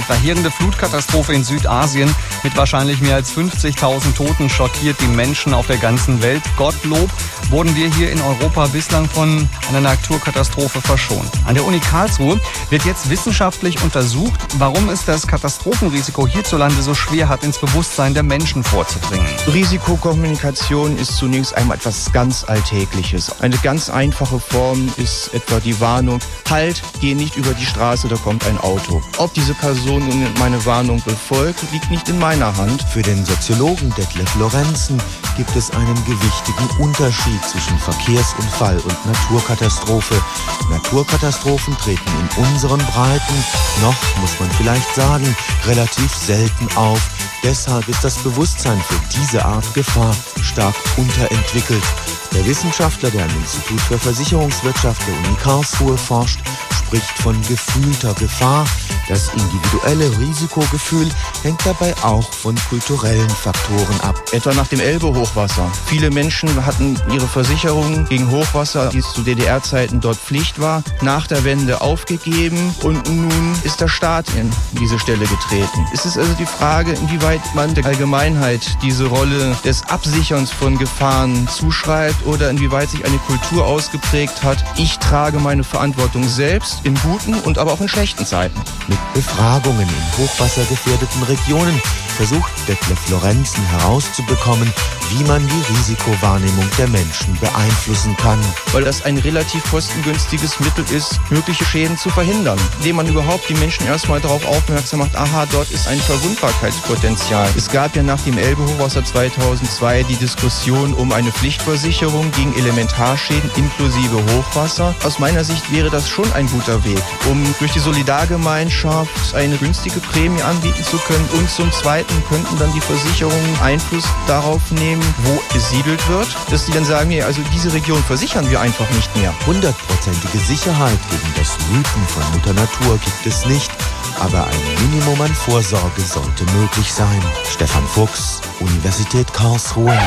verheerende Flutkatastrophe in Südasien mit wahrscheinlich mehr als 50.000 Toten schockiert die Menschen auf der ganzen Welt. Gottlob wurden wir hier in Europa bislang von einer Naturkatastrophe verschont. An der Uni Karlsruhe wird jetzt wissenschaftlich untersucht, warum es das Katastrophenrisiko hierzulande so schwer hat, ins Bewusstsein der Menschen vorzudringen. Risikokommunikation ist zunächst einmal etwas ganz Alltägliches. Eine ganz einfache Form ist etwa die Warnung: Halt, geh nicht über die Straße, da kommt ein Auto. Ob diese Person nun meine Warnung befolgt, liegt nicht in meiner Hand. Für den Soziologen Detlef Lorenzen gibt es einen gewichtigen Unterschied zwischen Verkehrsunfall und Naturkatastrophe. Naturkatastrophen treten in unseren Breiten, noch muss man vielleicht sagen, relativ selten auf. Deshalb ist das Bewusstsein für diese Art Gefahr stark unterentwickelt. Der Wissenschaftler, der am Institut für Versicherungswirtschaft der Uni Karlsruhe forscht, spricht von gefühlter Gefahr. Das individuelle Risikogefühl hängt dabei auch von kulturellen Faktoren ab. Etwa nach dem Elbe-Hochwasser. Viele Menschen hatten ihre Versicherung gegen Hochwasser, die zu DDR-Zeiten dort Pflicht war, nach der Wende aufgegeben und nun ist der Staat in diese Stelle getreten. Es ist also die Frage, inwieweit man der Allgemeinheit diese Rolle des Absicherns von Gefahren zuschreibt oder inwieweit sich eine Kultur ausgeprägt hat. Ich trage meine Verantwortung selbst in guten und aber auch in schlechten Zeiten. Mit Befragungen in hochwassergefährdeten Regionen versucht Detlef Lorenzen herauszubekommen, wie man die Risikowahrnehmung der Menschen beeinflussen kann. Weil das ein relativ kostengünstiges Mittel ist, mögliche Schäden zu verhindern. Indem man überhaupt die Menschen erstmal darauf aufmerksam macht, aha, dort ist ein Verwundbarkeitspotenzial. Es gab ja nach dem Elbe-Hochwasser 2002 die Diskussion um eine Pflichtversicherung gegen Elementarschäden inklusive Hochwasser. Aus meiner Sicht wäre das schon ein guter Weg, um durch die Solidargemeinschaft eine günstige Prämie anbieten zu können. Und zum Zweiten könnten dann die Versicherungen Einfluss darauf nehmen, wo besiedelt wird, dass die dann sagen, nee, also diese Region versichern wir einfach nicht mehr. 100%ige Sicherheit gegen das Wüten von Mutter Natur gibt es nicht, aber ein Minimum an Vorsorge sollte möglich sein. Stefan Fuchs, Universität Karlsruhe.